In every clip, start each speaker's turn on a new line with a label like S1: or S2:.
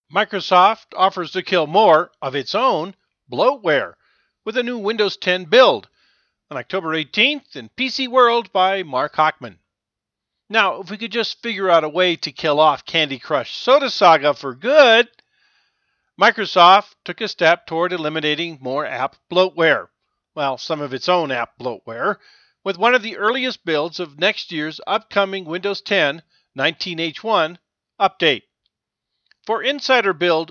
S1: Microsoft offers to kill more of its own bloatware with a new Windows 10 build on October 18th in PC World by Mark Hochman. Now, if we could just figure out a way to kill off Candy Crush Soda Saga for good, Microsoft took a step toward eliminating more app bloatware, well, some of its own app bloatware, with one of the earliest builds of next year's upcoming Windows 10 19H1 update. For Insider Build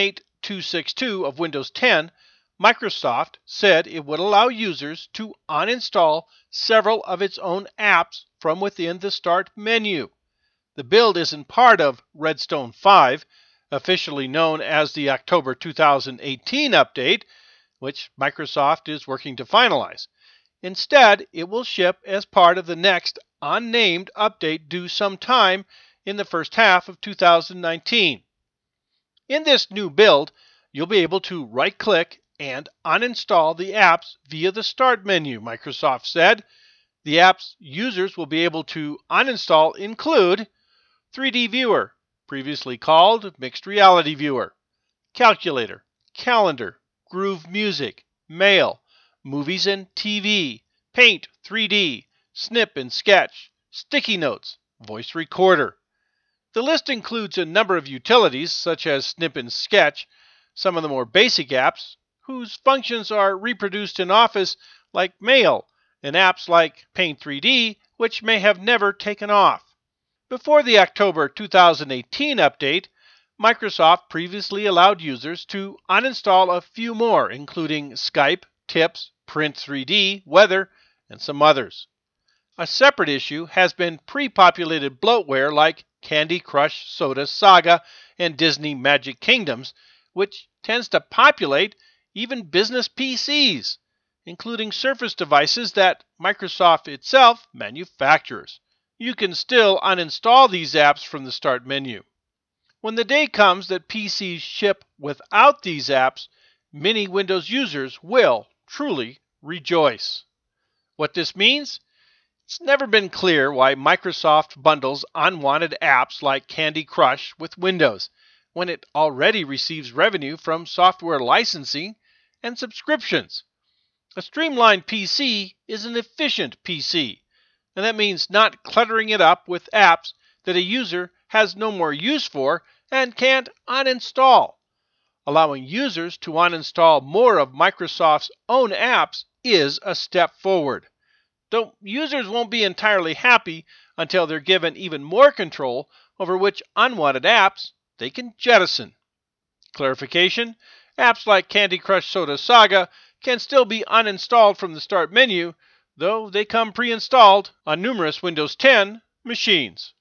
S1: 18262 of Windows 10, Microsoft said it would allow users to uninstall several of its own apps from within the Start menu. The build isn't part of Redstone 5, officially known as the October 2018 update, which Microsoft is working to finalize. Instead, it will ship as part of the next unnamed update due sometime in the first half of 2019. In this new build, you'll be able to right-click and uninstall the apps via the Start menu, Microsoft said. The apps users will be able to uninstall include 3D Viewer, previously called Mixed Reality Viewer, Calculator, Calendar, Groove Music, Mail, Movies and TV, Paint 3D, Snip and Sketch, Sticky Notes, Voice Recorder. The list includes a number of utilities such as Snip and Sketch, some of the more basic apps whose functions are reproduced in Office like Mail, and apps like Paint 3D which may have never taken off. Before the October 2018 update, Microsoft previously allowed users to uninstall a few more, including Skype, Tips, Print 3D, Weather, and some others. A separate issue has been pre-populated bloatware like Candy Crush Soda Saga and Disney Magic Kingdoms, which tends to populate even business PCs, including Surface devices that Microsoft itself manufactures. You can still uninstall these apps from the Start menu. When the day comes that PCs ship without these apps, many Windows users will truly rejoice. What this means? It's never been clear why Microsoft bundles unwanted apps like Candy Crush with Windows, when it already receives revenue from software licensing and subscriptions. A streamlined PC is an efficient PC, and that means not cluttering it up with apps that a user has no more use for and can't uninstall. Allowing users to uninstall more of Microsoft's own apps is a step forward. Though users won't be entirely happy until they're given even more control over which unwanted apps they can jettison. Clarification: apps like Candy Crush Soda Saga can still be uninstalled from the Start menu, though they come pre-installed on numerous Windows 10 machines.